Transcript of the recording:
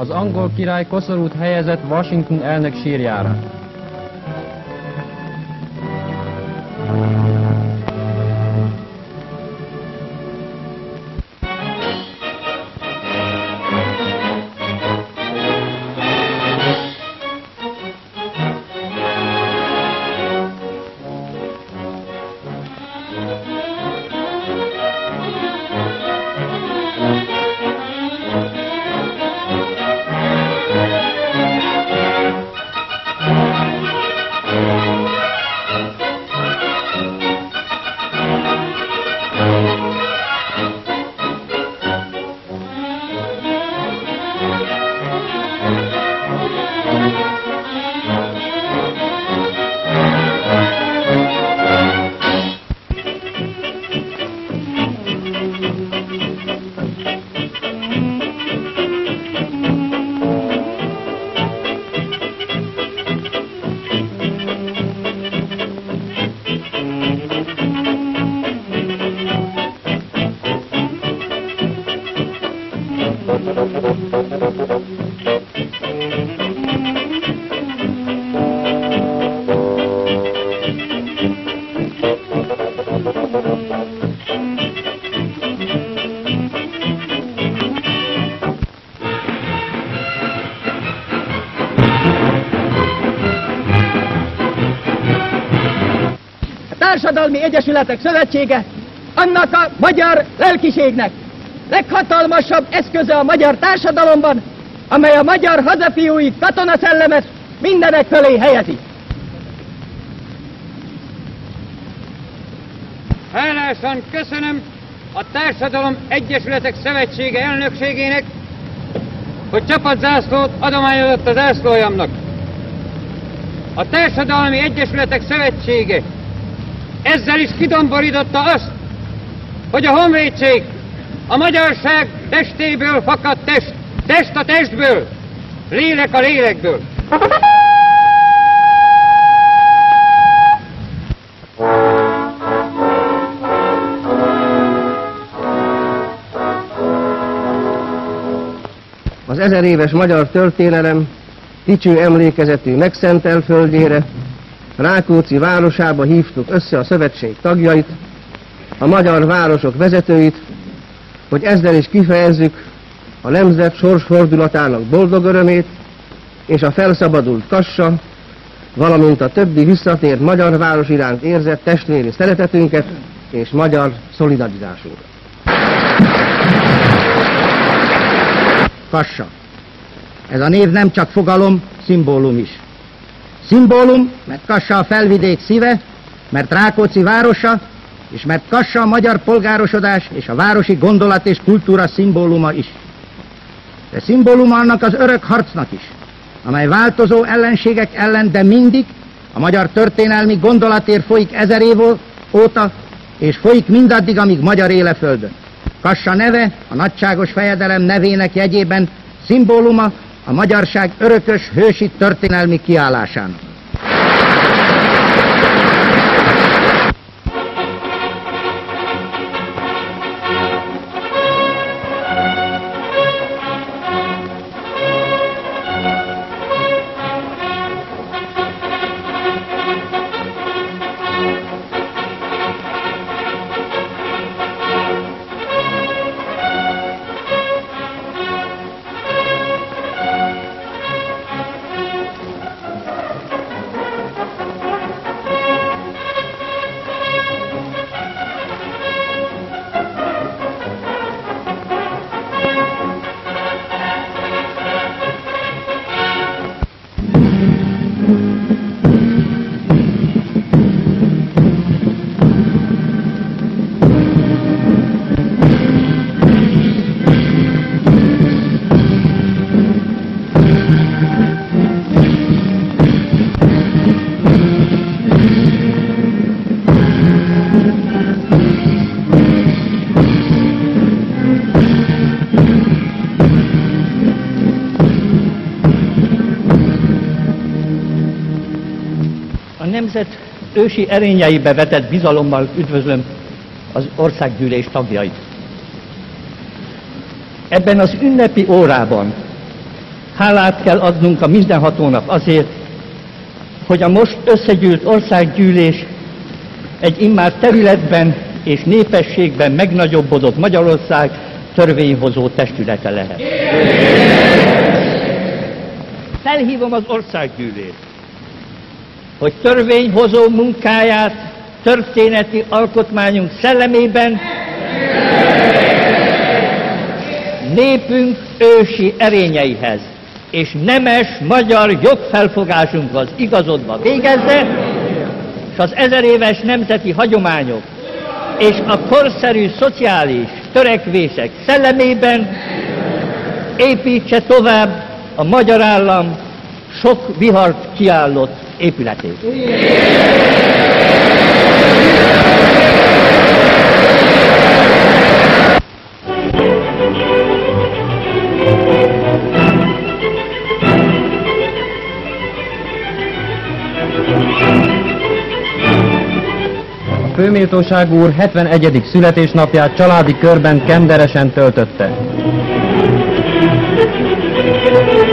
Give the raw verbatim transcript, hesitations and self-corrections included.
az angol király koszorút helyezett Washington elnök sírjára. Társadalmi Egyesületek Szövetsége annak a magyar lelkiségnek leghatalmasabb eszköze a magyar társadalomban, amely a magyar hazafiúi katonaszellemet mindenek fölé helyezi. Hálásan köszönöm a Társadalom Egyesületek Szövetsége elnökségének, hogy csapatzászlót adományozott a zászlójamnak. A Társadalmi Egyesületek Szövetsége ezzel is kidomborította azt, hogy a honvédség a magyarság testéből fakadt test, test a testből, lélek a lélekből. Az ezer éves magyar történelem dicső emlékezetű megszentelt földjére, Rákóczi városába hívtuk össze a szövetség tagjait, a magyar városok vezetőit, hogy ezzel is kifejezzük a nemzet sorsfordulatának boldog örömét, és a felszabadult Kassa, valamint a többi visszatért magyar város iránt érzett testvéri szeretetünket és magyar szolidaritásunkat. Kassa. Ez a név nem csak fogalom, szimbólum is. Szimbólum, mert Kassa a felvidék szíve, mert Rákóczi városa, és mert Kassa a magyar polgárosodás és a városi gondolat és kultúra szimbóluma is. De szimbóluma annak az örök harcnak is, amely változó ellenségek ellen, de mindig a magyar történelmi gondolatért folyik ezer év óta, és folyik mindaddig, amíg magyar éle földön. Kassa neve, a nagyságos fejedelem nevének jegyében szimbóluma a magyarság örökös, hősi történelmi kiállásának. nemzet ősi erényeibe vetett bizalommal üdvözlöm az országgyűlés tagjait. Ebben az ünnepi órában hálát kell adnunk a mindenhatónak azért, hogy a most összegyűlt országgyűlés egy immár területben és népességben megnagyobbodott Magyarország törvényhozó testülete lehet. Felhívom az országgyűlést, hogy törvényhozó munkáját történeti alkotmányunk szellemében népünk ősi erényeihez és nemes magyar jogfelfogásunkhoz igazodva végezze, és az ezeréves nemzeti hagyományok és a korszerű szociális törekvések szellemében építse tovább a magyar állam sok vihart kiállott épületét. A főméltóság úr hetvenegyedik születésnapját családi körben kenderesen töltötte.